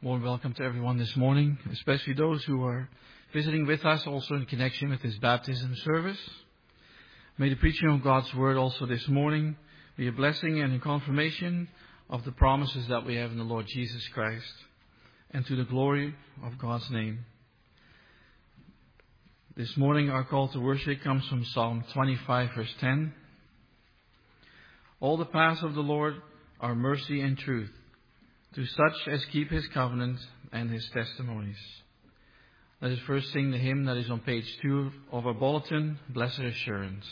Warm welcome to everyone this morning, especially those who are visiting with us also in connection with this baptism service. May the preaching of God's word also this morning be a blessing and a confirmation of the promises that we have in the Lord Jesus Christ, and to the glory of God's name. This morning our call to worship comes from Psalm 25 verse 10. All the paths of the Lord are mercy and truth to such as keep his covenant and his testimonies. Let us first sing the hymn that is on page 2 of our bulletin, Blessed Assurance.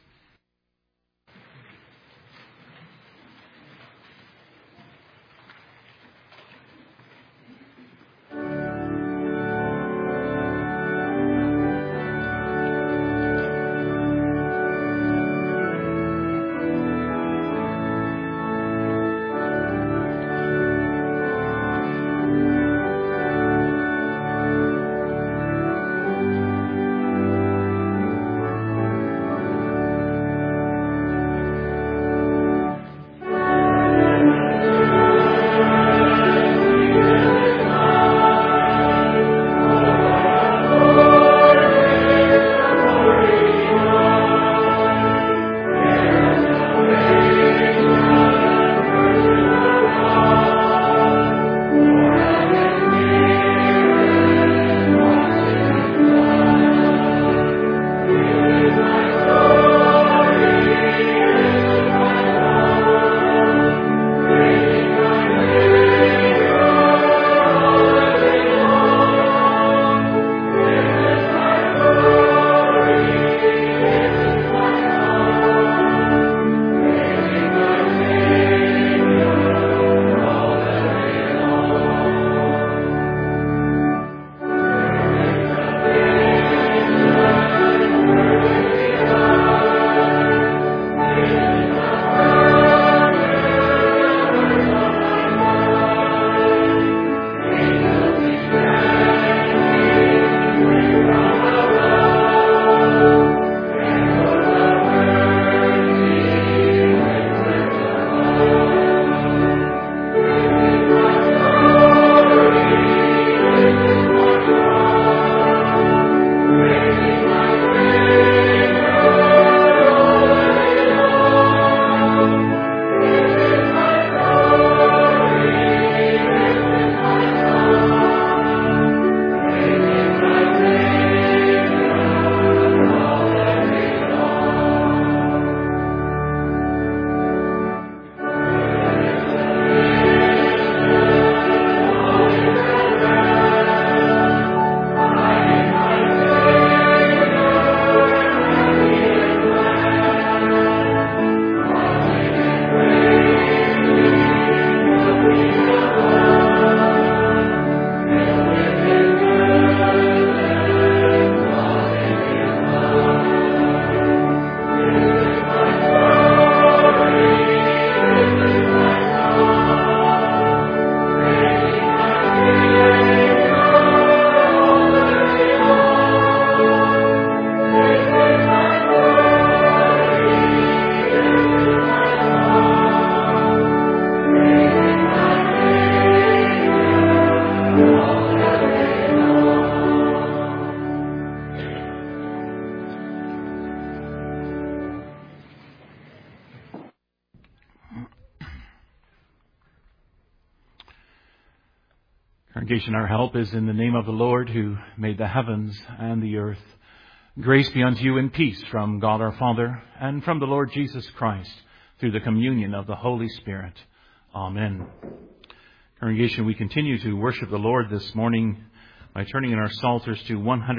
Congregation, our help is in the name of the Lord who made the heavens and the earth. Grace be unto you and peace from God our Father and from the Lord Jesus Christ through the communion of the Holy Spirit. Amen. Congregation, we continue to worship the Lord this morning by turning in our psalters to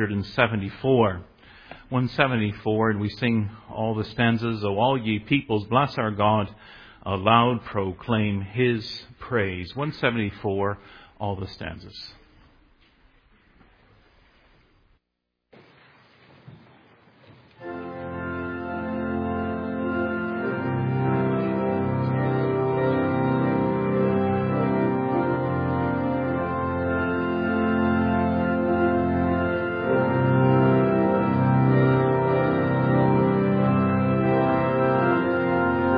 174. 174, and we sing all the stanzas. O all ye peoples, bless our God, aloud proclaim his praise. 174, all the stanzas.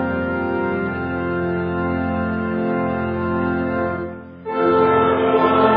Oh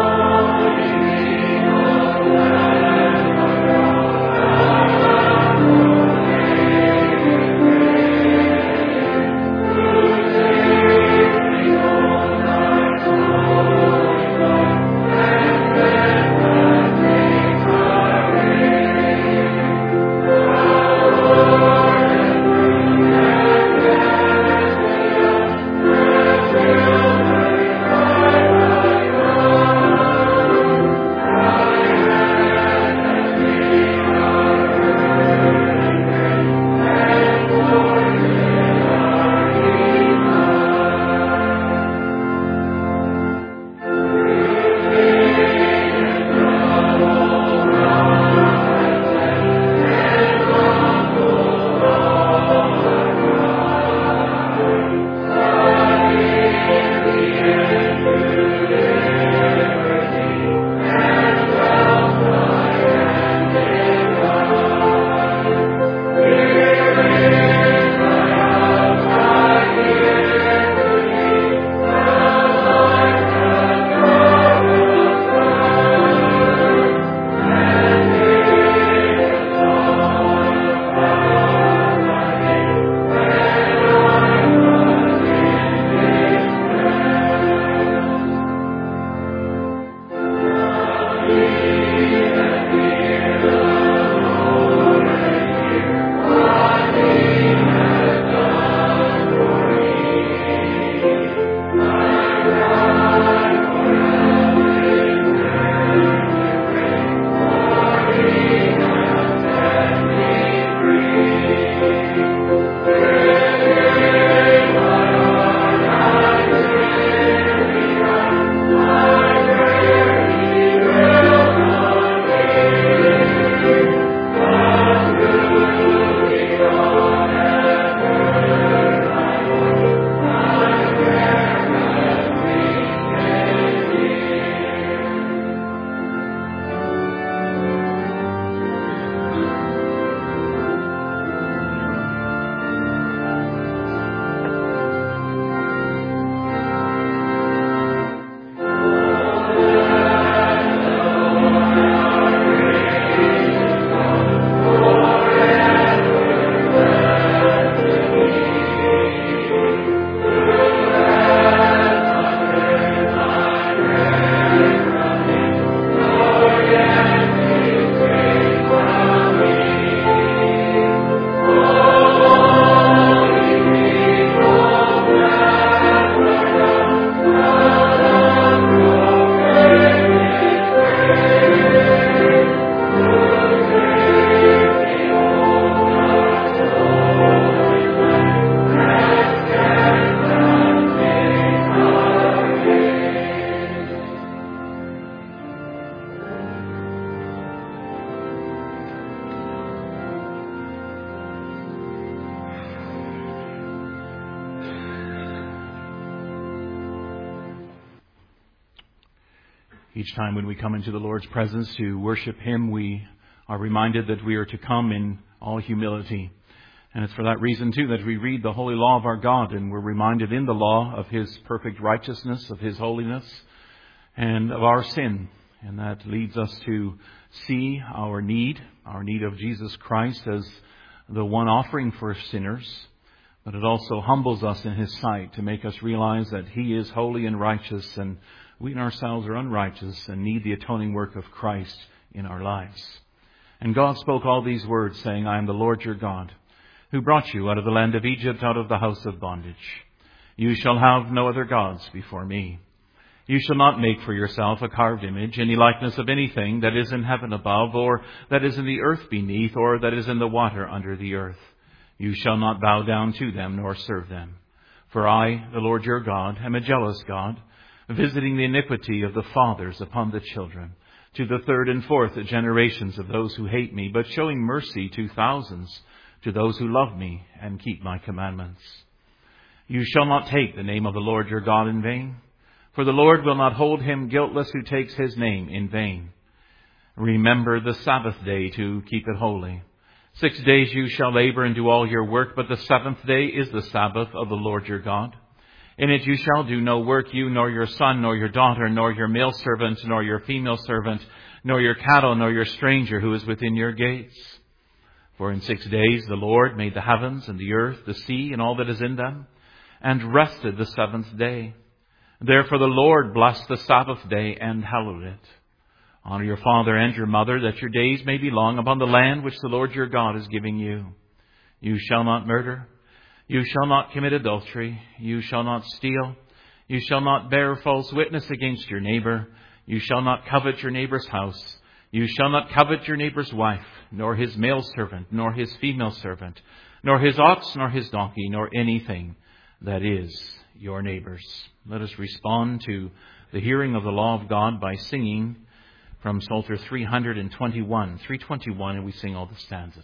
Each time when we come into the Lord's presence to worship Him, we are reminded that we are to come in all humility. And it's for that reason, too, that we read the holy law of our God, and we're reminded in the law of His perfect righteousness, of His holiness, and of our sin. And that leads us to see our need of Jesus Christ as the one offering for sinners. But it also humbles us in His sight to make us realize that He is holy and righteous, and we in ourselves are unrighteous and need the atoning work of Christ in our lives. And God spoke all these words, saying, I am the Lord your God, who brought you out of the land of Egypt, out of the house of bondage. You shall have no other gods before me. You shall not make for yourself a carved image, any likeness of anything that is in heaven above, or that is in the earth beneath, or that is in the water under the earth. You shall not bow down to them, nor serve them. For I, the Lord your God, am a jealous God, visiting the iniquity of the fathers upon the children, to the third and fourth generations of those who hate me, but showing mercy to thousands, to those who love me and keep my commandments. You shall not take the name of the Lord your God in vain, for the Lord will not hold him guiltless who takes His name in vain. Remember the Sabbath day to keep it holy. 6 days you shall labor and do all your work, but the seventh day is the Sabbath of the Lord your God. In it you shall do no work, you, nor your son, nor your daughter, nor your male servant, nor your female servant, nor your cattle, nor your stranger who is within your gates. For in 6 days the Lord made the heavens and the earth, the sea, and all that is in them, and rested the seventh day. Therefore the Lord blessed the Sabbath day and hallowed it. Honor your father and your mother, that your days may be long upon the land which the Lord your God is giving you. You shall not murder. You shall not commit adultery. You shall not steal. You shall not bear false witness against your neighbor. You shall not covet your neighbor's house. You shall not covet your neighbor's wife, nor his male servant, nor his female servant, nor his ox, nor his donkey, nor anything that is your neighbor's. Let us respond to the hearing of the law of God by singing from Psalter 321, and we sing all the stanzas.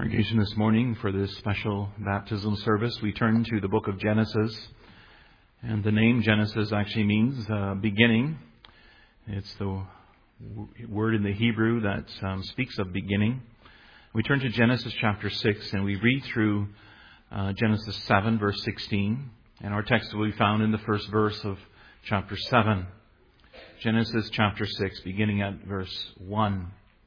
Congregation, this morning for this special baptism service, we turn to the book of Genesis. And the name Genesis actually means beginning. It's the word in the Hebrew that speaks of beginning. We turn to Genesis chapter 6 and we read through Genesis 7 verse 16. And our text will be found in the first verse of chapter 7. Genesis chapter 6, beginning at verse 1.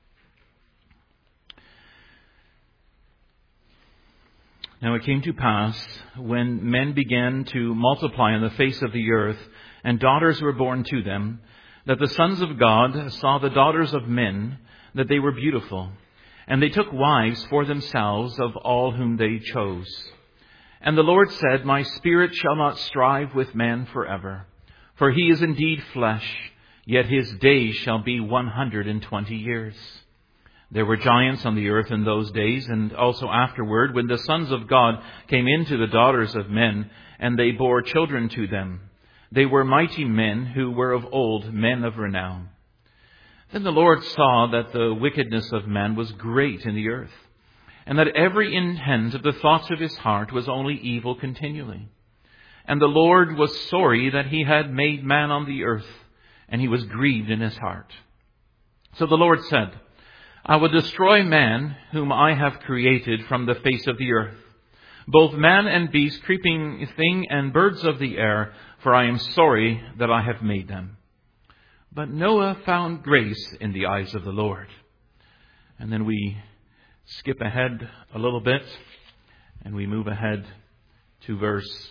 Now it came to pass, when men began to multiply on the face of the earth, and daughters were born to them, that the sons of God saw the daughters of men, that they were beautiful. And they took wives for themselves of all whom they chose. And the Lord said, My spirit shall not strive with man forever, for he is indeed flesh, yet his days shall be 120 years. There were giants on the earth in those days, and also afterward, when the sons of God came into the daughters of men, and they bore children to them. They were mighty men who were of old, men of renown. Then the Lord saw that the wickedness of man was great in the earth, and that every intent of the thoughts of his heart was only evil continually. And the Lord was sorry that he had made man on the earth, and he was grieved in his heart. So the Lord said, I will destroy man whom I have created from the face of the earth, both man and beast, creeping thing and birds of the air, for I am sorry that I have made them. But Noah found grace in the eyes of the Lord. And then we skip ahead a little bit, and we move ahead to verse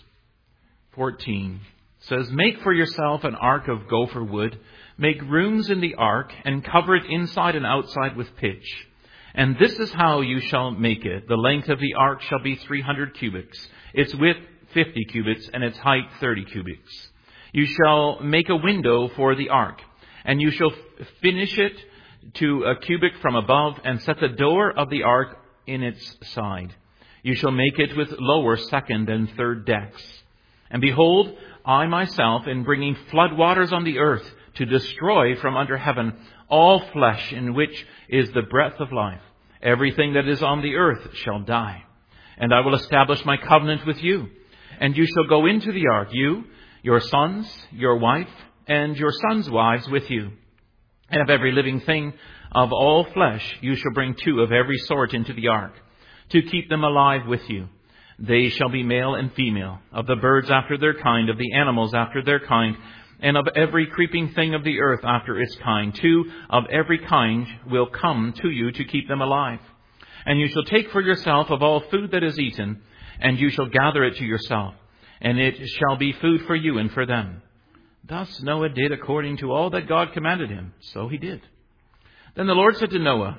14. It says, Make for yourself an ark of gopher wood. Make rooms in the ark, and cover it inside and outside with pitch. And this is how you shall make it. The length of the ark shall be 300 cubits, its width 50 cubits, and its height 30 cubits. You shall make a window for the ark, and you shall finish it to a cubit from above, and set the door of the ark in its side. You shall make it with lower, second, and third decks. And behold, I myself am bringing flood waters on the earth, to destroy from under heaven all flesh in which is the breath of life. Everything that is on the earth shall die. And I will establish my covenant with you. And you shall go into the ark, you, your sons, your wife, and your sons' wives with you. And of every living thing of all flesh you shall bring 2 of every sort into the ark, to keep them alive with you. They shall be male and female, of the birds after their kind, of the animals after their kind, and of every creeping thing of the earth after its kind. 2 of every kind will come to you to keep them alive. And you shall take for yourself of all food that is eaten, and you shall gather it to yourself, and it shall be food for you and for them. Thus Noah did according to all that God commanded him. So he did. Then the Lord said to Noah,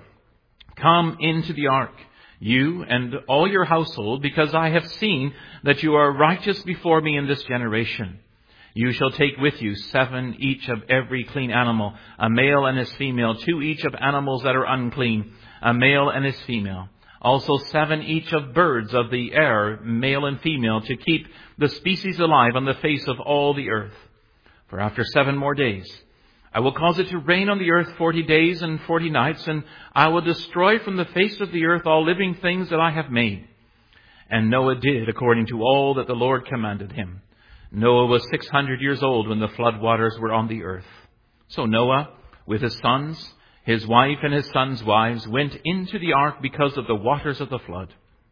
Come into the ark, you and all your household, because I have seen that you are righteous before me in this generation. You shall take with you 7 each of every clean animal, a male and his female, 2 each of animals that are unclean, a male and his female. Also 7 each of birds of the air, male and female, to keep the species alive on the face of all the earth. For after 7 more days, I will cause it to rain on the earth 40 days and 40 nights, and I will destroy from the face of the earth all living things that I have made. And Noah did according to all that the Lord commanded him. Noah was 600 years old when the flood waters were on the earth. So Noah, with his sons, his wife, and his sons' wives, went into the ark because of the waters of the flood.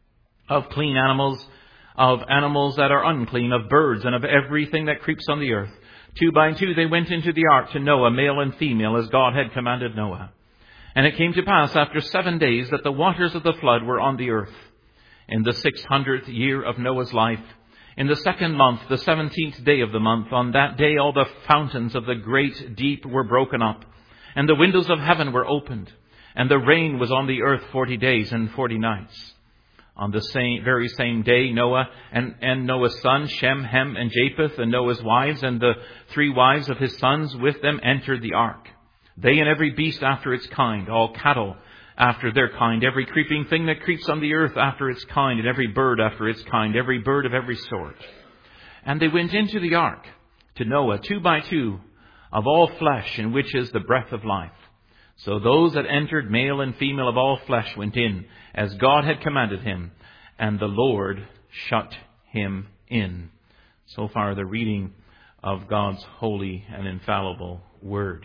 Of clean animals, of animals that are unclean, of birds, and of everything that creeps on the earth. 2 by 2 they went into the ark to Noah, male and female, as God had commanded Noah. And it came to pass after 7 days that the waters of the flood were on the earth. In the 600th year of Noah's life, in the 2nd month, the 17th day of the month, on that day all the fountains of the great deep were broken up, and the windows of heaven were opened, and the rain was on the earth 40 days and 40 nights. On the very same day, Noah and Noah's sons, Shem, Ham, and Japheth, and Noah's wives, and the 3 wives of his sons with them entered the ark. They and every beast after its kind, all cattle after their kind, every creeping thing that creeps on the earth after its kind, and every bird after its kind, every bird of every sort. And they went into the ark to Noah, 2 by 2, of all flesh, in which is the breath of life. So those that entered, male and female of all flesh, went in, as God had commanded him, and the Lord shut him in. So far the reading of God's holy and infallible word.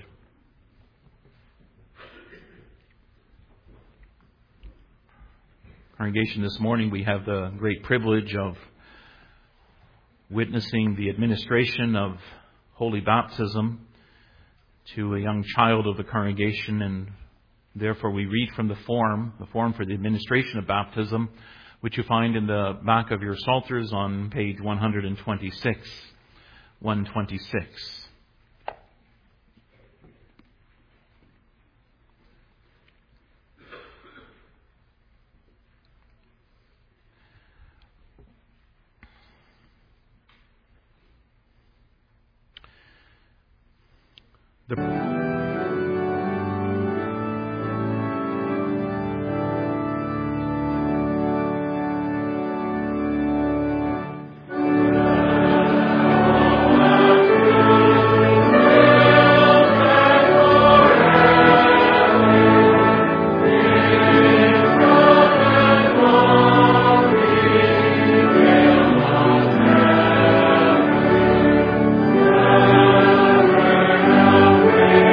Congregation, this morning we have the great privilege of witnessing the administration of holy baptism to a young child of the congregation, and therefore we read from the form for the administration of baptism, which you find in the back of your psalters on page 126. 126. Amen.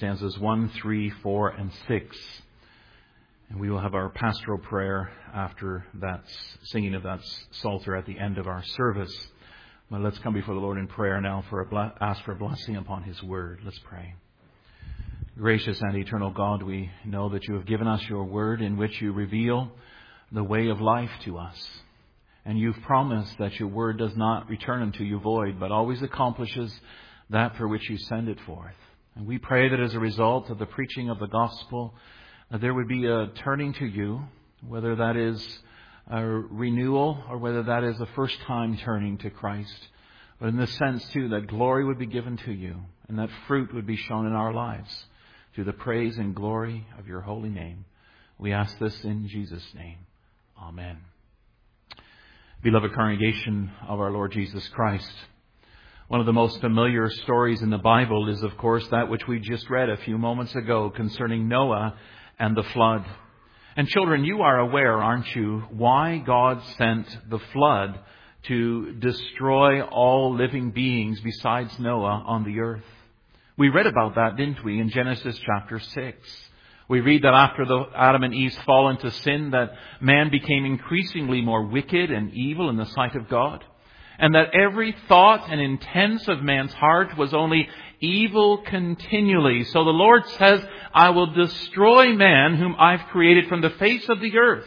stanzas 1, 3, 4, and 6. And we will have our pastoral prayer after that singing of that psalter at the end of our service. Well, let's come before the Lord in prayer now ask for a blessing upon His Word. Let's pray. Gracious and eternal God, we know that you have given us your Word in which you reveal the way of life to us. And you've promised that your Word does not return unto you void, but always accomplishes that for which you send it forth. And we pray that as a result of the preaching of the gospel, there would be a turning to you, whether that is a renewal or whether that is a first time turning to Christ. But in the sense, too, that glory would be given to you and that fruit would be shown in our lives through the praise and glory of your holy name. We ask this in Jesus' name. Amen. Beloved congregation of our Lord Jesus Christ, one of the most familiar stories in the Bible is, of course, that which we just read a few moments ago concerning Noah and the flood. And children, you are aware, aren't you, why God sent the flood to destroy all living beings besides Noah on the earth? We read about that, didn't we, in Genesis chapter 6. We read that after Adam and Eve's fall into sin, that man became increasingly more wicked and evil in the sight of God. And that every thought and intent of man's heart was only evil continually. So the Lord says, I will destroy man whom I've created from the face of the earth.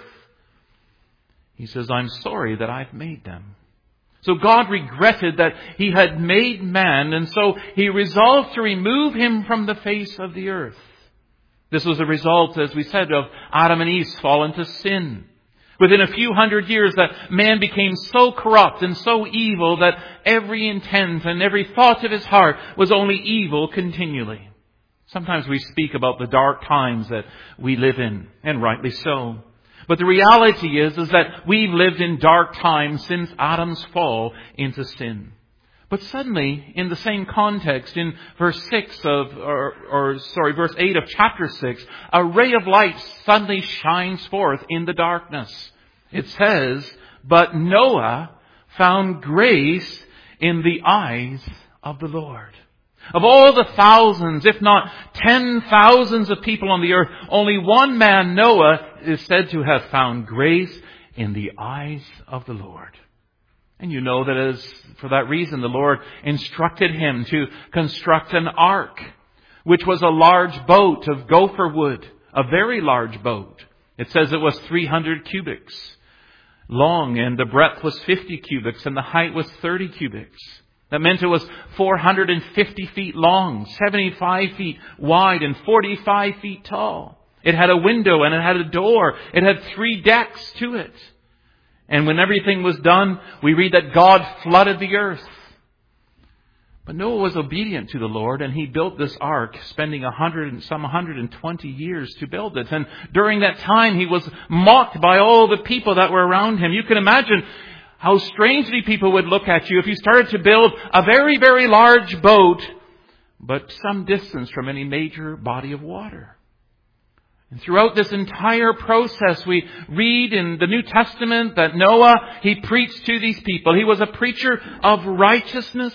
He says, I'm sorry that I've made them. So God regretted that He had made man, and so He resolved to remove him from the face of the earth. This was a result, as we said, of Adam and Eve's fall into sin. Within a few hundred years, that man became so corrupt and so evil that every intent and every thought of his heart was only evil continually. Sometimes we speak about the dark times that we live in, and rightly so. But the reality is that we've lived in dark times since Adam's fall into sin. But suddenly, in the same context, in verse 8 of chapter 6, a ray of light suddenly shines forth in the darkness. It says, but Noah found grace in the eyes of the Lord. Of all the thousands, if not 10,000s of people on the earth, only one man, Noah, is said to have found grace in the eyes of the Lord. And you know that for that reason, the Lord instructed him to construct an ark, which was a large boat of gopher wood, a very large boat. It says it was 300 cubits long, and the breadth was 50 cubits, and the height was 30 cubits. That meant it was 450 feet long, 75 feet wide, and 45 feet tall. It had a window and it had a door. It had 3 decks to it. And when everything was done, we read that God flooded the earth. But Noah was obedient to the Lord, and he built this ark, spending 120 years to build it. And during that time, he was mocked by all the people that were around him. You can imagine how strangely people would look at you if you started to build a very, very large boat, but some distance from any major body of water. And throughout this entire process, we read in the New Testament that Noah, he preached to these people. He was a preacher of righteousness.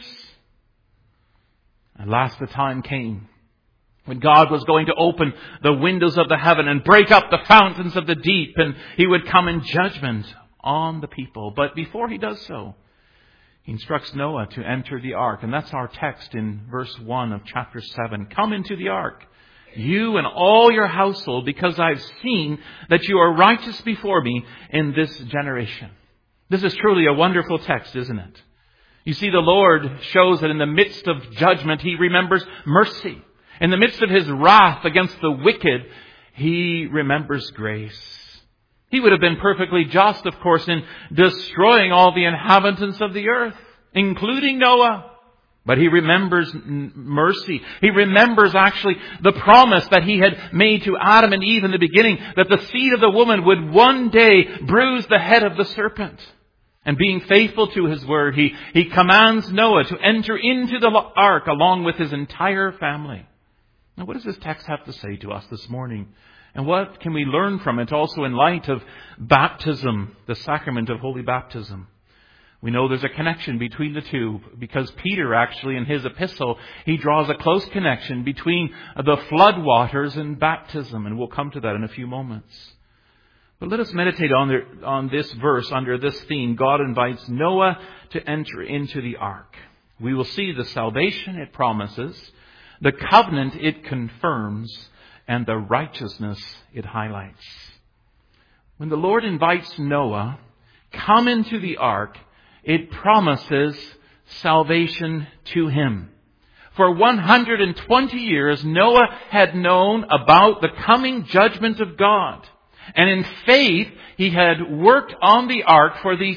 At last the time came when God was going to open the windows of the heaven and break up the fountains of the deep, and He would come in judgment on the people. But before He does so, He instructs Noah to enter the ark. And that's our text in verse 1 of chapter 7. Come into the ark, you and all your household, because I've seen that you are righteous before me in this generation. This is truly a wonderful text, isn't it? You see, the Lord shows that in the midst of judgment, He remembers mercy. In the midst of His wrath against the wicked, He remembers grace. He would have been perfectly just, of course, in destroying all the inhabitants of the earth, including Noah. But He remembers mercy. He remembers actually the promise that He had made to Adam and Eve in the beginning, that the seed of the woman would one day bruise the head of the serpent. And being faithful to His word, He commands Noah to enter into the ark along with his entire family. Now, what does this text have to say to us this morning? And what can we learn from it also in light of baptism, the sacrament of holy baptism? We know there's a connection between the two because Peter actually in his epistle, he draws a close connection between the flood waters and baptism. And we'll come to that in a few moments. But let us meditate on this verse under this theme. God invites Noah to enter into the ark. We will see the salvation it promises, the covenant it confirms, and the righteousness it highlights. When the Lord invites Noah, come into the ark, it promises salvation to him. For 120 years, Noah had known about the coming judgment of God. And in faith, he had worked on the ark for these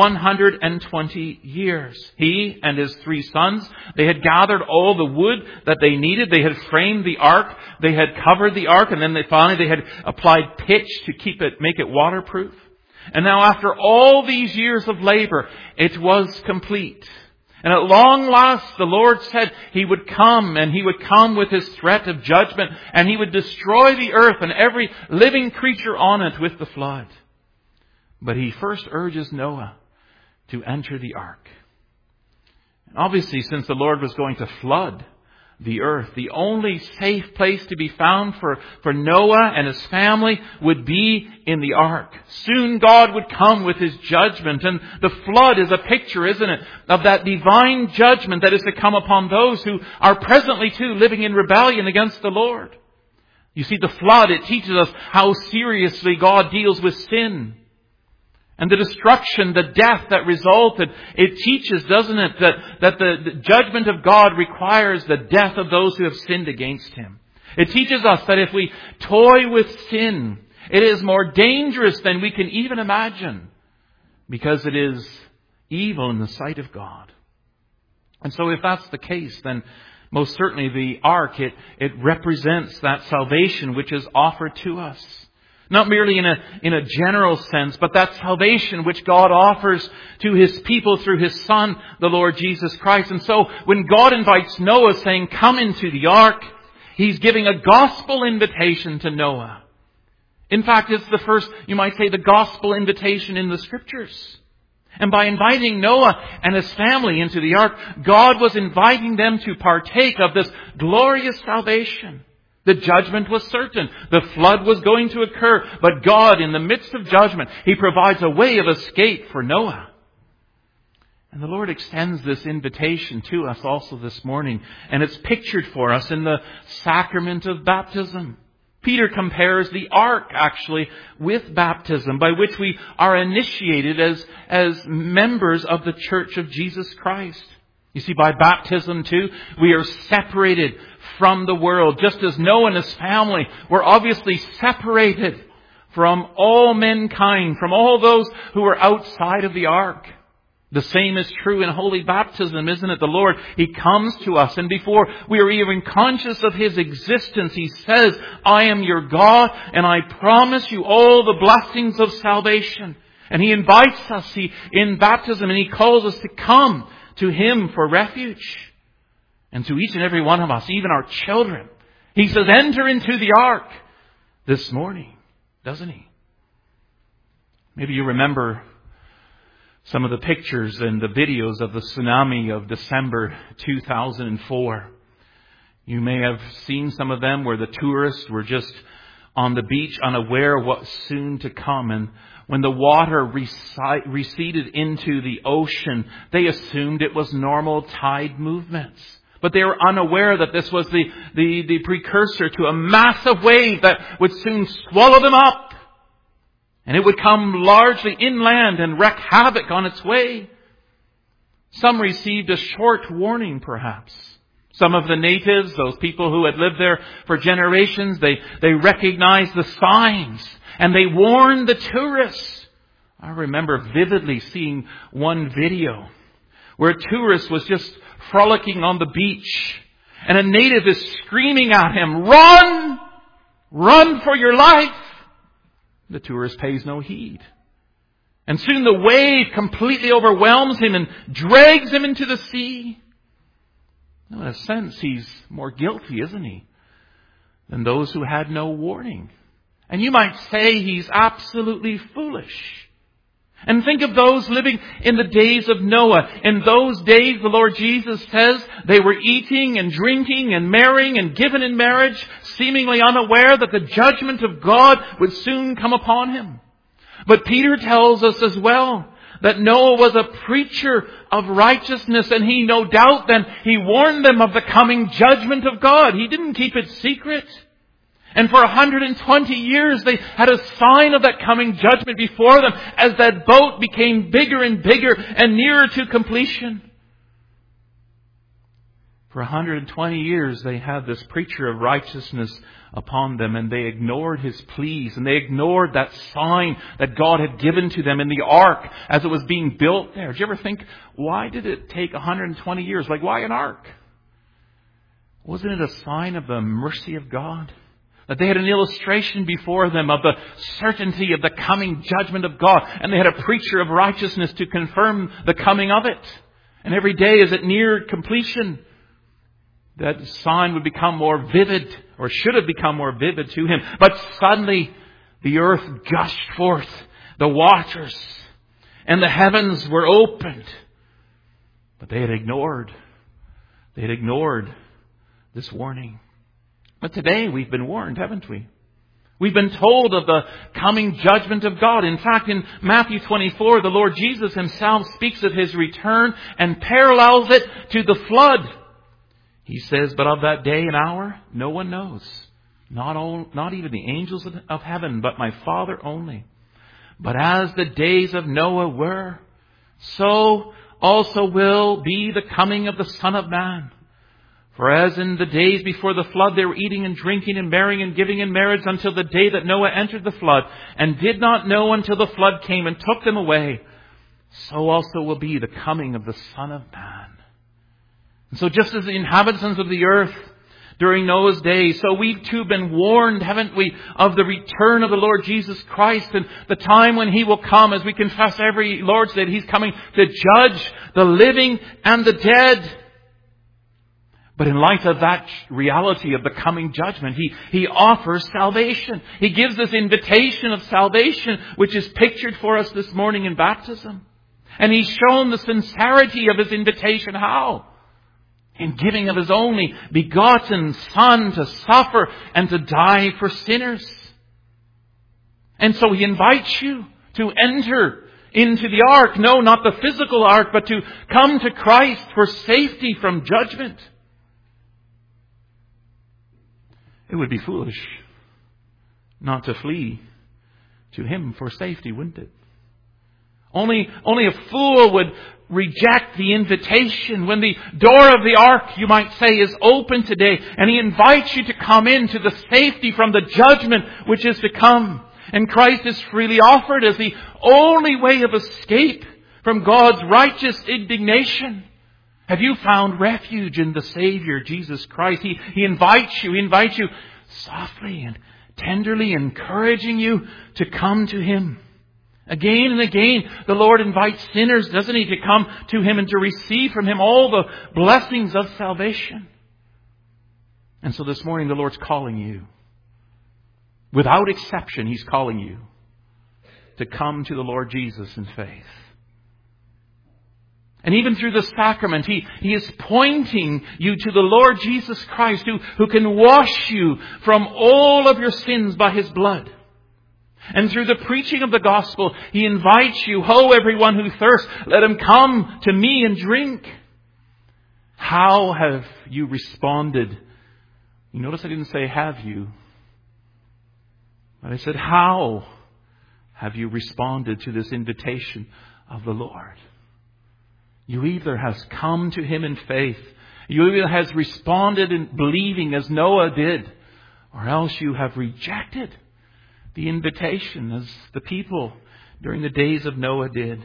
120 years. He and his 3 sons, they had gathered all the wood that they needed. They had framed the ark. They had covered the ark. And then they had applied pitch to make it waterproof. And now after all these years of labor, it was complete. And at long last, the Lord said He would come, and He would come with His threat of judgment, and He would destroy the earth and every living creature on it with the flood. But He first urges Noah to enter the ark. And obviously, since the Lord was going to flood the earth, the only safe place to be found for Noah and his family would be in the ark. Soon God would come with His judgment, and the flood is a picture, isn't it, of that divine judgment that is to come upon those who are presently too living in rebellion against the Lord. You see, the flood, it teaches us how seriously God deals with sin. And the destruction, the death that resulted, it teaches, doesn't it, that the judgment of God requires the death of those who have sinned against Him. It teaches us that if we toy with sin, it is more dangerous than we can even imagine, because it is evil in the sight of God. And so if that's the case, then most certainly the ark, it represents that salvation which is offered to us. Not merely in a general sense, but that salvation which God offers to His people through His Son, the Lord Jesus Christ. And so when God invites Noah saying, come into the ark, He's giving a gospel invitation to Noah. In fact, it's the first, you might say, the gospel invitation in the Scriptures. And by inviting Noah and his family into the ark, God was inviting them to partake of this glorious salvation. The judgment was certain. The flood was going to occur. But God, in the midst of judgment, He provides a way of escape for Noah. And the Lord extends this invitation to us also this morning. And it's pictured for us in the sacrament of baptism. Peter compares the ark, actually, with baptism, by which we are initiated as members of the Church of Jesus Christ. You see, by baptism too, we are separated from the world. Just as Noah and his family were obviously separated from all mankind, from all those who were outside of the ark. The same is true in holy baptism, isn't it? The Lord, He comes to us, and before we are even conscious of His existence, He says, I am your God, and I promise you all the blessings of salvation. And He invites us in baptism, and He calls us to come to Him for refuge. And to each and every one of us, even our children, He says, enter into the ark this morning, doesn't He? Maybe you remember some of the pictures and the videos of the tsunami of December 2004. You may have seen some of them where the tourists were just on the beach unaware of what's soon to come. And when the water receded into the ocean, they assumed it was normal tide movements. But they were unaware that this was the precursor to a massive wave that would soon swallow them up. And it would come largely inland and wreak havoc on its way. Some received a short warning, perhaps. Some of the natives, those people who had lived there for generations, they recognized the signs and they warned the tourists. I remember vividly seeing one video where a tourist was just frolicking on the beach and a native is screaming at him, "Run! Run for your life!" The tourist pays no heed. And soon the wave completely overwhelms him and drags him into the sea. Now, in a sense, he's more guilty, isn't he, than those who had no warning. And you might say he's absolutely foolish. And think of those living in the days of Noah. In those days, the Lord Jesus says, they were eating and drinking and marrying and given in marriage, seemingly unaware that the judgment of God would soon come upon him. But Peter tells us as well that Noah was a preacher of righteousness, and he no doubt then, he warned them of the coming judgment of God. He didn't keep it secret. And for 120 years they had a sign of that coming judgment before them as that boat became bigger and bigger and nearer to completion. For 120 years they had this preacher of righteousness upon them, and they ignored his pleas, and they ignored that sign that God had given to them in the ark as it was being built there. Did you ever think, why did it take 120 years? Like, why an ark? Wasn't it a sign of the mercy of God? That they had an illustration before them of the certainty of the coming judgment of God. And they had a preacher of righteousness to confirm the coming of it. And every day as it neared completion, that sign would become more vivid, or should have become more vivid to him. But suddenly the earth gushed forth, the waters, and the heavens were opened. But they had ignored this warning. But today we've been warned, haven't we? We've been told of the coming judgment of God. In fact, in Matthew 24, the Lord Jesus himself speaks of his return and parallels it to the flood. He says, but of that day and hour, no one knows. Not even the angels of heaven, but my Father only. But as the days of Noah were, so also will be the coming of the Son of Man. For as in the days before the flood they were eating and drinking and marrying and giving in marriage until the day that Noah entered the flood, and did not know until the flood came and took them away, so also will be the coming of the Son of Man. And so just as the inhabitants of the earth during Noah's days, so we've too been warned, haven't we, of the return of the Lord Jesus Christ and the time when he will come, as we confess every Lord's Day, that he's coming to judge the living and the dead. But in light of that reality of the coming judgment, he offers salvation. He gives this invitation of salvation, which is pictured for us this morning in baptism. And he's shown the sincerity of his invitation. How? In giving of his only begotten Son to suffer and to die for sinners. And so he invites you to enter into the ark. No, not the physical ark, but to come to Christ for safety from judgment. It would be foolish not to flee to him for safety, wouldn't it? Only a fool would reject the invitation when the door of the ark, you might say, is open today, and he invites you to come into the safety from the judgment which is to come. And Christ is freely offered as the only way of escape from God's righteous indignation. Have you found refuge in the Savior, Jesus Christ? He invites you softly and tenderly, encouraging you to come to him. Again and again, the Lord invites sinners, doesn't he, to come to him and to receive from him all the blessings of salvation. And so this morning, the Lord's calling you. Without exception, he's calling you to come to the Lord Jesus in faith. And even through the sacrament, he is pointing you to the Lord Jesus Christ, who can wash you from all of your sins by his blood. And through the preaching of the gospel, he invites you, ho, everyone who thirsts, let him come to me and drink. How have you responded? You notice I didn't say have you, but I said how have you responded to this invitation of the Lord? You either has come to him in faith, you either has responded in believing as Noah did, or else you have rejected the invitation as the people during the days of Noah did.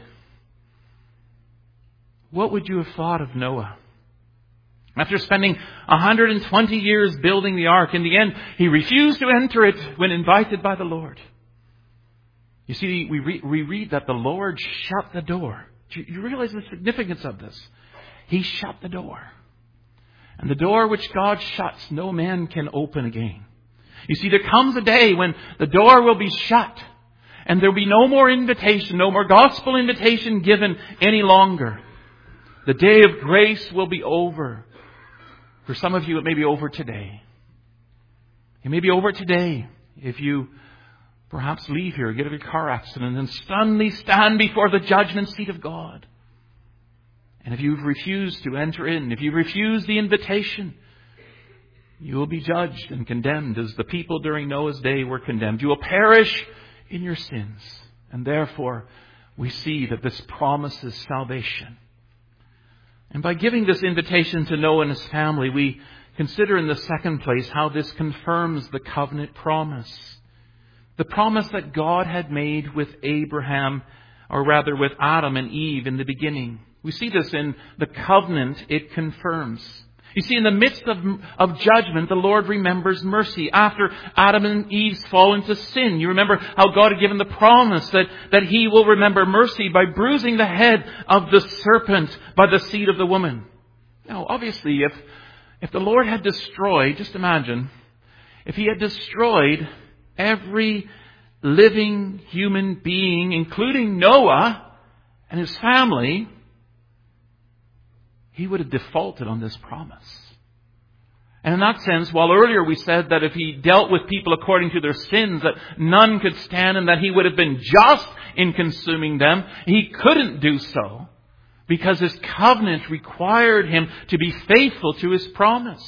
What would you have thought of Noah? After spending 120 years building the ark, in the end, he refused to enter it when invited by the Lord. You see, we read that the Lord shut the door. Do you realize the significance of this? He shut the door. And the door which God shuts, no man can open again. You see, there comes a day when the door will be shut. And there'll be no more invitation, no more gospel invitation given any longer. The day of grace will be over. For some of you, it may be over today. It may be over today if you perhaps leave here, get in a car accident, and suddenly stand before the judgment seat of God. And if you've refused to enter in, if you refuse the invitation, you will be judged and condemned as the people during Noah's day were condemned. You will perish in your sins. And therefore, we see that this promises salvation. And by giving this invitation to Noah and his family, we consider in the second place how this confirms the covenant promise. The promise that God had made with Abraham, or rather with Adam and Eve in the beginning. We see this in the covenant it confirms. You see, in the midst of judgment, the Lord remembers mercy. After Adam and Eve's fall into sin, you remember how God had given the promise that He will remember mercy by bruising the head of the serpent by the seed of the woman. Now, obviously, if the Lord had destroyed, just imagine, if He had destroyed every living human being, including Noah and his family, He would have defaulted on this promise. And in that sense, while earlier we said that if He dealt with people according to their sins, that none could stand and that He would have been just in consuming them, He couldn't do so because His covenant required Him to be faithful to His promise.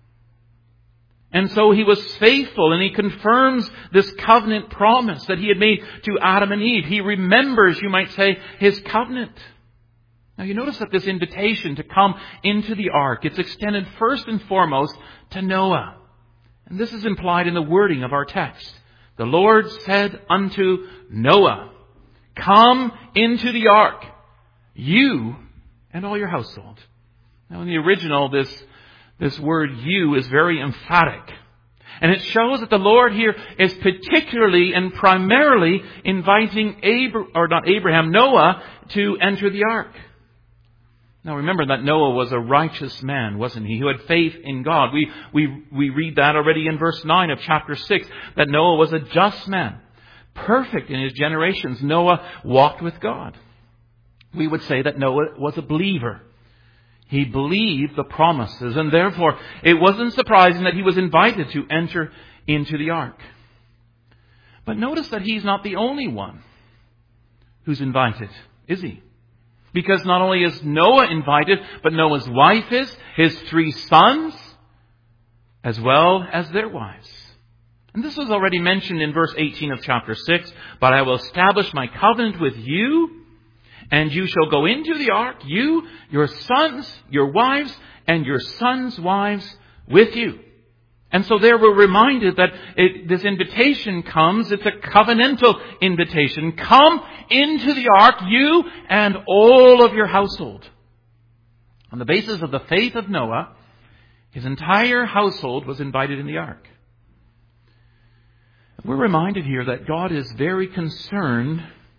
And so He was faithful, and He confirms this covenant promise that He had made to Adam and Eve. He remembers, you might say, His covenant. Now you notice that this invitation to come into the ark, it's extended first and foremost to Noah. And this is implied in the wording of our text. The Lord said unto Noah, "Come into the ark, you and all your household." Now in the original, this word "you" is very emphatic. And it shows that the Lord here is particularly and primarily inviting Noah to enter the ark. Now remember that Noah was a righteous man, wasn't he? Who had faith in God. We read that already in verse 9 of chapter 6, that Noah was a just man, perfect in his generations. Noah walked with God. We would say that Noah was a believer. He believed the promises, and therefore it wasn't surprising that he was invited to enter into the ark. But notice that he's not the only one who's invited, is he? Because not only is Noah invited, but Noah's wife is, his 3 sons, as well as their wives. And this was already mentioned in verse 18 of chapter 6. "But I will establish my covenant with you, and you shall go into the ark, you, your sons, your wives, and your sons' wives with you." And so there we're reminded that this invitation comes, it's a covenantal invitation. Come into the ark, you and all of your household. On the basis of the faith of Noah, his entire household was invited in the ark. We're reminded here that God is very concerned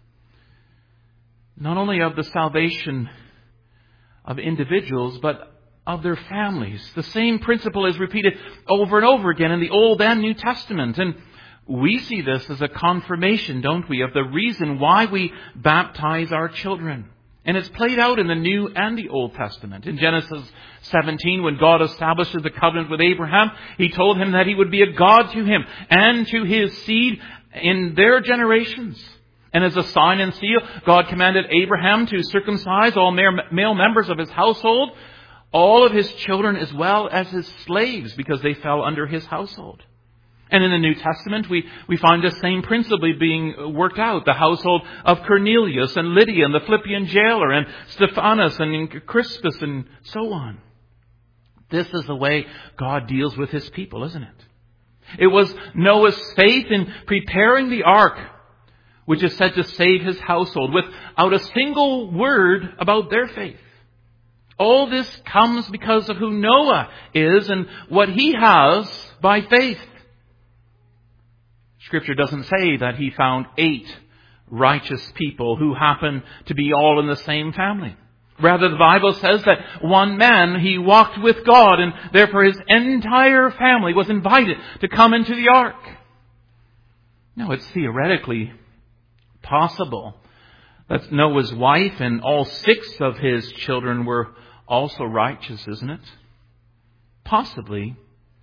not only of the salvation of individuals, but of their families. The same principle is repeated over and over again in the Old and New Testament. And we see this as a confirmation, don't we, of the reason why we baptize our children. And it's played out in the New and the Old Testament. In Genesis 17, when God establishes the covenant with Abraham, He told him that He would be a God to him and to his seed in their generations. And as a sign and seal, God commanded Abraham to circumcise all male members of his household, all of his children as well as his slaves, because they fell under his household. And in the New Testament, we find the same principle being worked out. The household of Cornelius and Lydia and the Philippian jailer and Stephanus and Crispus and so on. This is the way God deals with His people, isn't it? It was Noah's faith in preparing the ark, which is said to save his household, without a single word about their faith. All this comes because of who Noah is and what he has by faith. Scripture doesn't say that he found 8 righteous people who happen to be all in the same family. Rather, the Bible says that one man, he walked with God, and therefore his entire family was invited to come into the ark. Now, it's theoretically possible that Noah's wife and all 6 of his children were also righteous, isn't it? Possibly.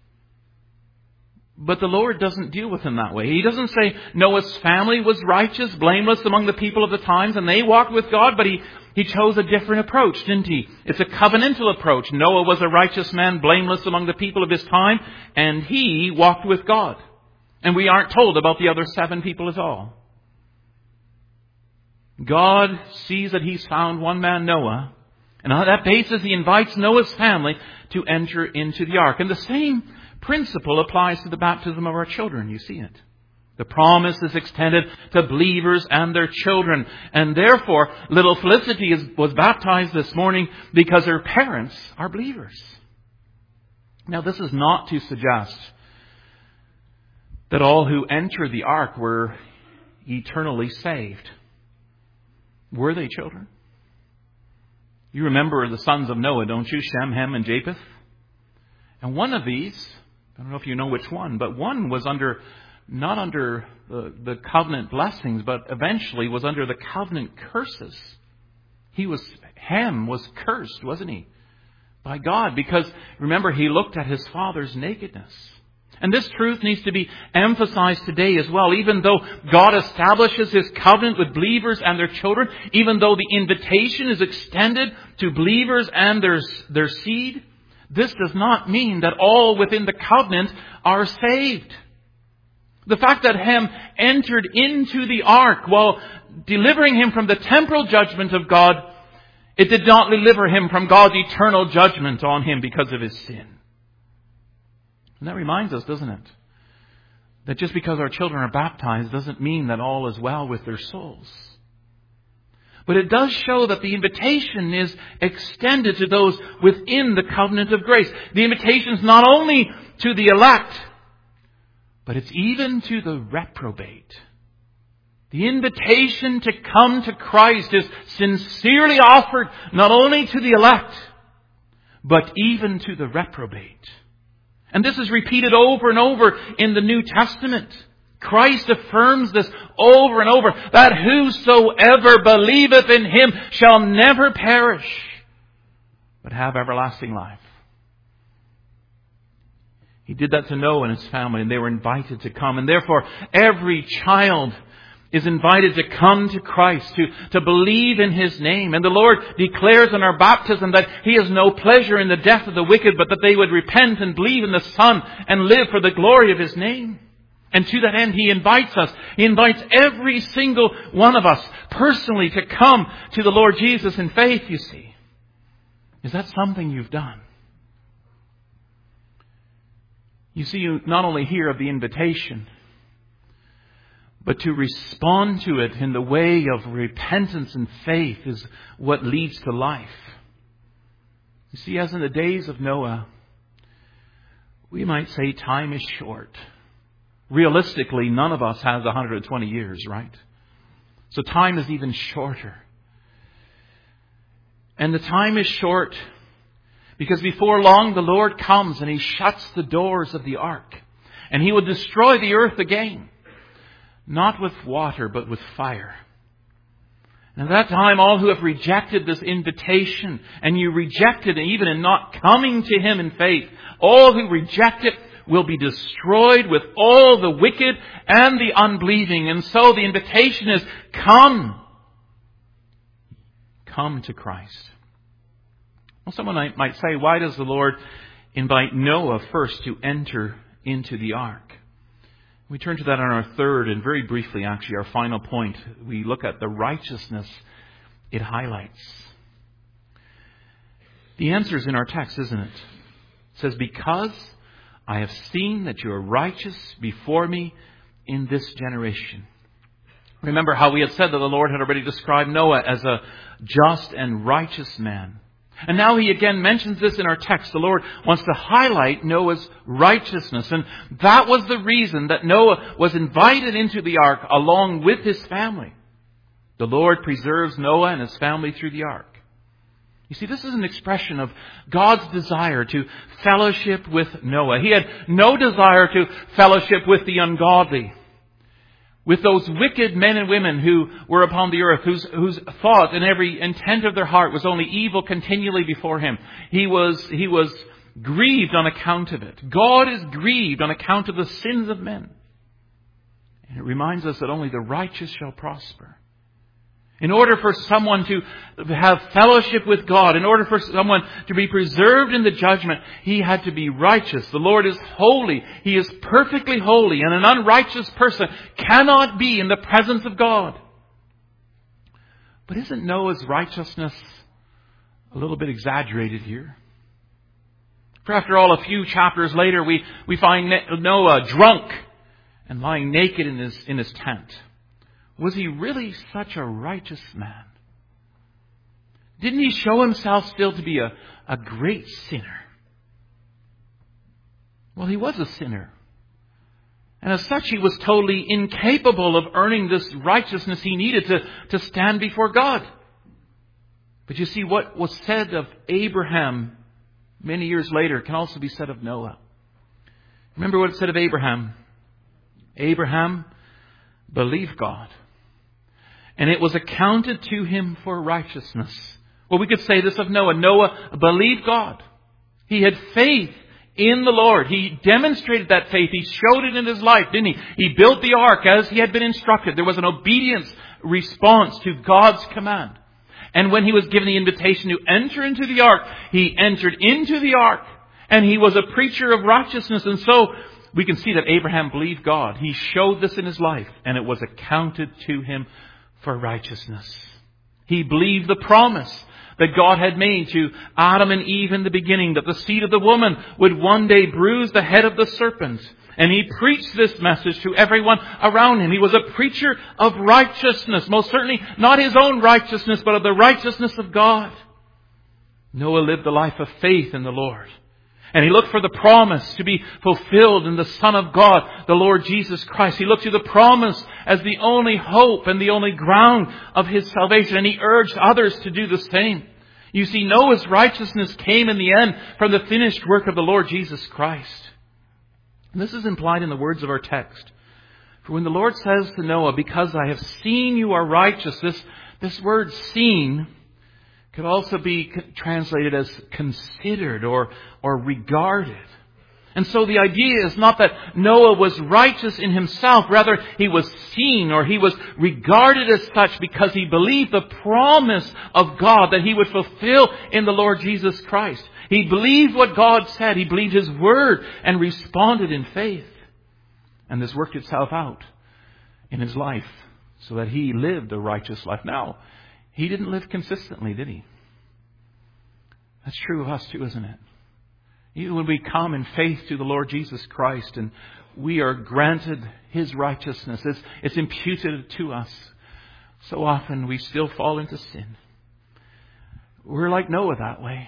But the Lord doesn't deal with him that way. He doesn't say Noah's family was righteous, blameless among the people of the times, and they walked with God, but he chose a different approach, didn't he? It's a covenantal approach. Noah was a righteous man, blameless among the people of his time, and he walked with God. And we aren't told about the other 7 people at all. God sees that he's found one man, Noah, and on that basis he invites Noah's family to enter into the ark. And the same principle applies to the baptism of our children. You see it. The promise is extended to believers and their children. And therefore, little Felicity was baptized this morning because her parents are believers. Now, this is not to suggest that all who enter the ark were eternally saved. Were they children? You remember the sons of Noah, don't you? Shem, Ham, and Japheth. And one of these, I don't know if you know which one, but one was not under the covenant blessings, but eventually was under the covenant curses. Ham was cursed, wasn't he? By God, because remember, he looked at his father's nakedness. And this truth needs to be emphasized today as well. Even though God establishes his covenant with believers and their children, even though the invitation is extended to believers and their seed, this does not mean that all within the covenant are saved. The fact that Ham entered into the ark while delivering him from the temporal judgment of God, it did not deliver him from God's eternal judgment on him because of his sin. And that reminds us, doesn't it, that just because our children are baptized doesn't mean that all is well with their souls. But it does show that the invitation is extended to those within the covenant of grace. The invitation is not only to the elect, but it's even to the reprobate. The invitation to come to Christ is sincerely offered not only to the elect, but even to the reprobate. And this is repeated over and over in the New Testament. Christ affirms this over and over, that whosoever believeth in him shall never perish, but have everlasting life. He did that to Noah and his family, and they were invited to come. And therefore, every child is invited to come to Christ, to believe in his name. And the Lord declares in our baptism that he has no pleasure in the death of the wicked, but that they would repent and believe in the Son and live for the glory of his name. And to that end, he invites us. He invites every single one of us personally to come to the Lord Jesus in faith, you see. Is that something you've done? You see, you not only hear of the invitation, but to respond to it in the way of repentance and faith is what leads to life. You see, as in the days of Noah, we might say time is short. Realistically, none of us has 120 years, right? So time is even shorter. And the time is short because before long the Lord comes and he shuts the doors of the ark. And he will destroy the earth again. Not with water, but with fire. And at that time, all who have rejected this invitation, and you rejected it even in not coming to him in faith, all who reject it will be destroyed with all the wicked and the unbelieving. And so the invitation is, come. Come to Christ. Well, someone might say, why does the Lord invite Noah first to enter into the ark? We turn to that on our third and very briefly, actually, our final point. We look at the righteousness it highlights. The answer is in our text, isn't it? It says, because I have seen that you are righteous before me in this generation. Remember how we had said that the Lord had already described Noah as a just and righteous man. And now he again mentions this in our text. The Lord wants to highlight Noah's righteousness. And that was the reason that Noah was invited into the ark along with his family. The Lord preserves Noah and his family through the ark. You see, this is an expression of God's desire to fellowship with Noah. He had no desire to fellowship with the ungodly. with those wicked men and women who were upon the earth, whose thought and every intent of their heart was only evil continually before him. He was grieved on account of it. God is grieved on account of the sins of men. And it reminds us that only the righteous shall prosper. In order for someone to have fellowship with God, in order for someone to be preserved in the judgment, he had to be righteous. The Lord is holy. He is perfectly holy. And an unrighteous person cannot be in the presence of God. But isn't Noah's righteousness a little bit exaggerated here? For after all, a few chapters later, we find Noah drunk and lying naked in his tent. Was he really such a righteous man? Didn't he show himself still to be a great sinner? Well, he was a sinner. And as such, he was totally incapable of earning this righteousness he needed to stand before God. But you see, what was said of Abraham many years later can also be said of Noah. Remember what it said of Abraham. Abraham believed God, and it was accounted to him for righteousness. Well, we could say this of Noah. Noah believed God. He had faith in the Lord. He demonstrated that faith. He showed it in his life, didn't he? He built the ark as he had been instructed. There was an obedience response to God's command. And when he was given the invitation to enter into the ark, he entered into the ark, and he was a preacher of righteousness. And so we can see that Abraham believed God. He showed this in his life, and it was accounted to him for righteousness. He believed the promise that God had made to Adam and Eve in the beginning, that the seed of the woman would one day bruise the head of the serpent. And he preached this message to everyone around him. He was a preacher of righteousness. Most certainly not his own righteousness, but of the righteousness of God. Noah lived the life of faith in the Lord. And he looked for the promise to be fulfilled in the Son of God, the Lord Jesus Christ. He looked to the promise as the only hope and the only ground of his salvation. And he urged others to do the same. You see, Noah's righteousness came in the end from the finished work of the Lord Jesus Christ. And this is implied in the words of our text. For when the Lord says to Noah, because I have seen you are righteous, this word seen could also be translated as considered or regarded. And so the idea is not that Noah was righteous in himself. Rather, he was seen or he was regarded as such because he believed the promise of God that he would fulfill in the Lord Jesus Christ. He believed what God said. He believed His word and responded in faith. And this worked itself out in his life so that he lived a righteous life. Now, he didn't live consistently, did he? That's true of us too, isn't it? Even when we come in faith to the Lord Jesus Christ and we are granted His righteousness, it's imputed to us. So often we still fall into sin. We're like Noah that way.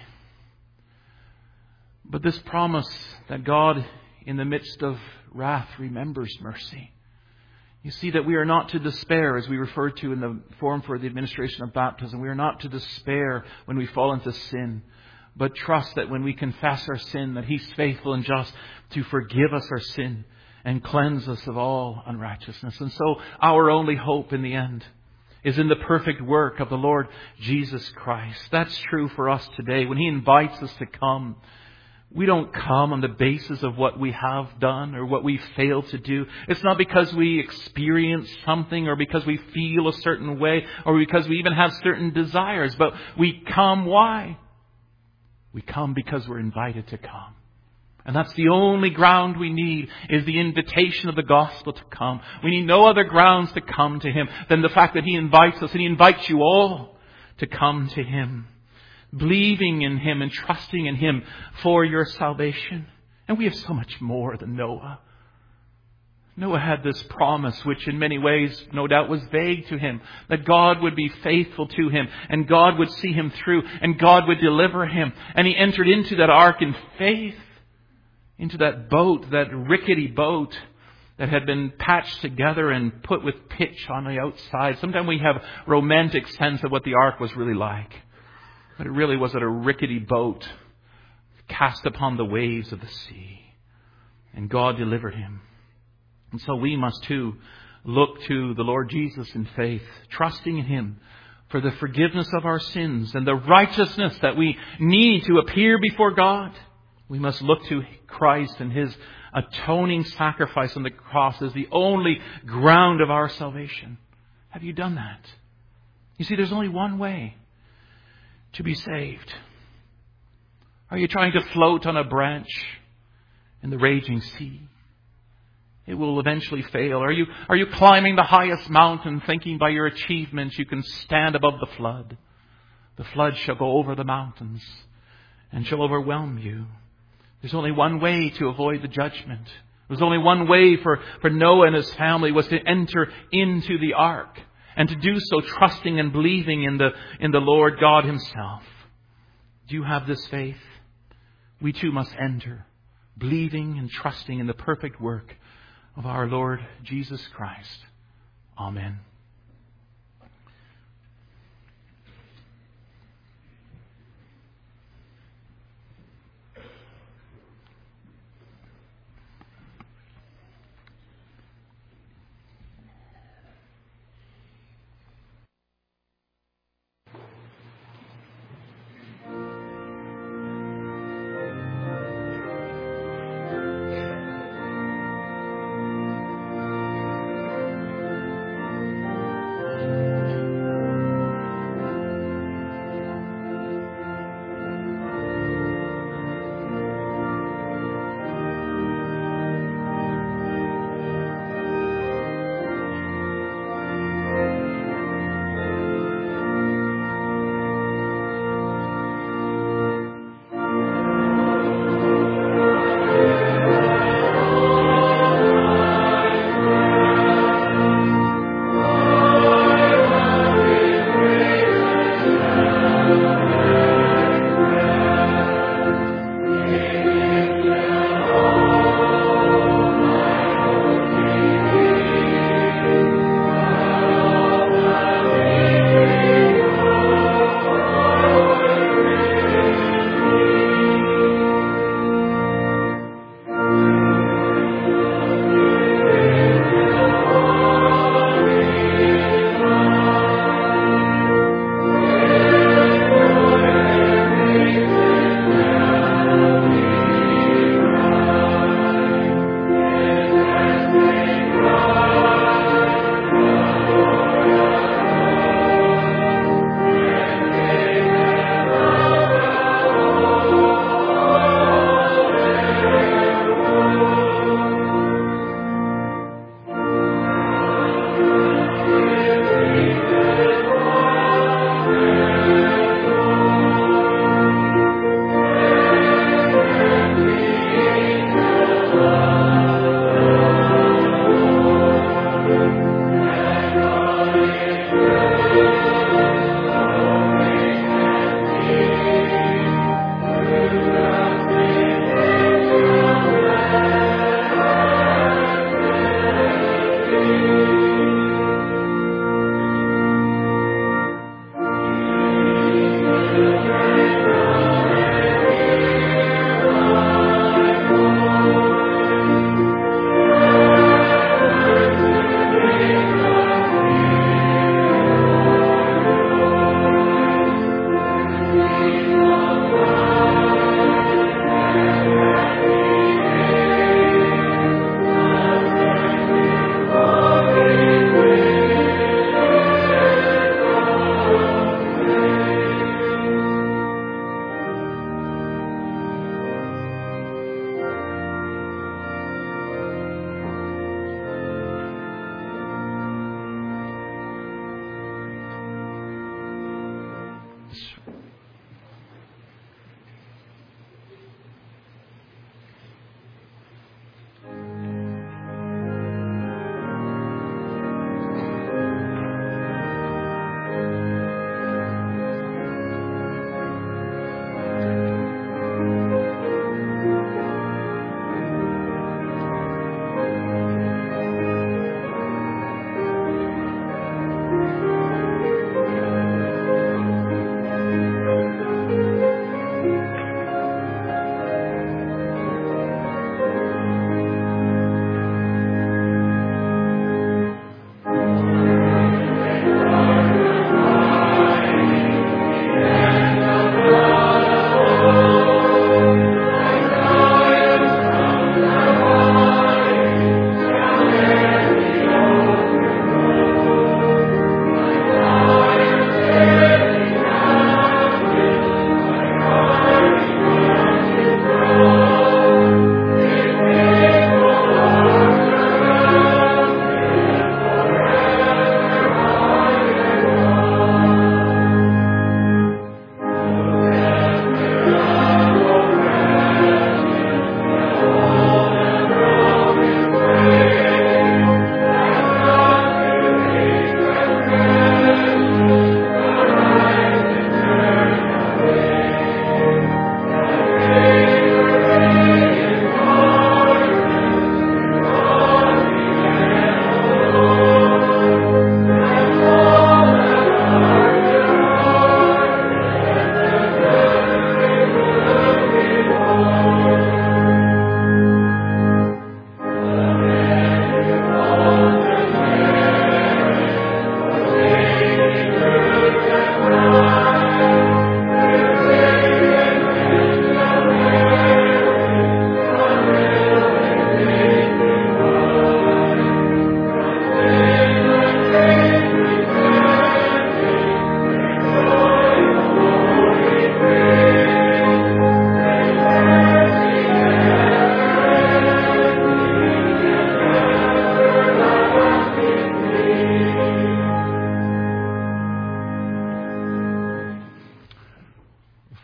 But this promise that God, in the midst of wrath, remembers mercy. You see that we are not to despair, as we referred to in the form for the administration of baptism. We are not to despair when we fall into sin, but trust that when we confess our sin, that He's faithful and just to forgive us our sin and cleanse us of all unrighteousness. And so our only hope in the end is in the perfect work of the Lord Jesus Christ. That's true for us today. When He invites us to come, we don't come on the basis of what we have done or what we failed to do. It's not because we experience something or because we feel a certain way or because we even have certain desires. But we come, why? We come because we're invited to come. And that's the only ground we need, is the invitation of the gospel to come. We need no other grounds to come to Him than the fact that He invites us, and He invites you all to come to Him, believing in Him and trusting in Him for your salvation. And we have so much more than Noah. Noah had this promise, which in many ways, no doubt, was vague to him, that God would be faithful to him and God would see him through and God would deliver him. And he entered into that ark in faith, into that boat, that rickety boat that had been patched together and put with pitch on the outside. Sometimes we have romantic sense of what the ark was really like. But it really was a rickety boat cast upon the waves of the sea. And God delivered him. And so we must too look to the Lord Jesus in faith, trusting in Him for the forgiveness of our sins and the righteousness that we need to appear before God. We must look to Christ and His atoning sacrifice on the cross as the only ground of our salvation. Have you done that? You see, there's only one way to be saved. Are you trying to float on a branch in the raging sea? It will eventually fail. Are you climbing the highest mountain thinking by your achievements you can stand above the flood? The flood shall go over the mountains and shall overwhelm you. There's only one way to avoid the judgment. There's only one way for Noah and his family was to enter into the ark, and to do so trusting and believing in the Lord God Himself. Do you have this faith? We too must enter, believing and trusting in the perfect work of our Lord Jesus Christ. Amen.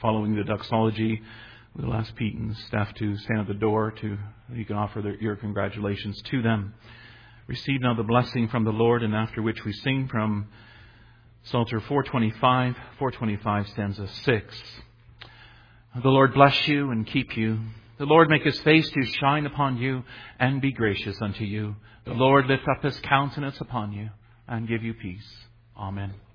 following the doxology, we'll ask Pete and staff to stand at the door you can offer your congratulations to them. Receive now the blessing from the Lord, and after which we sing from Psalter 425. 425 stanza 6. The Lord bless you and keep you. The Lord make his face to shine upon you and be gracious unto you. The Lord lift up his countenance upon you and give you peace. Amen.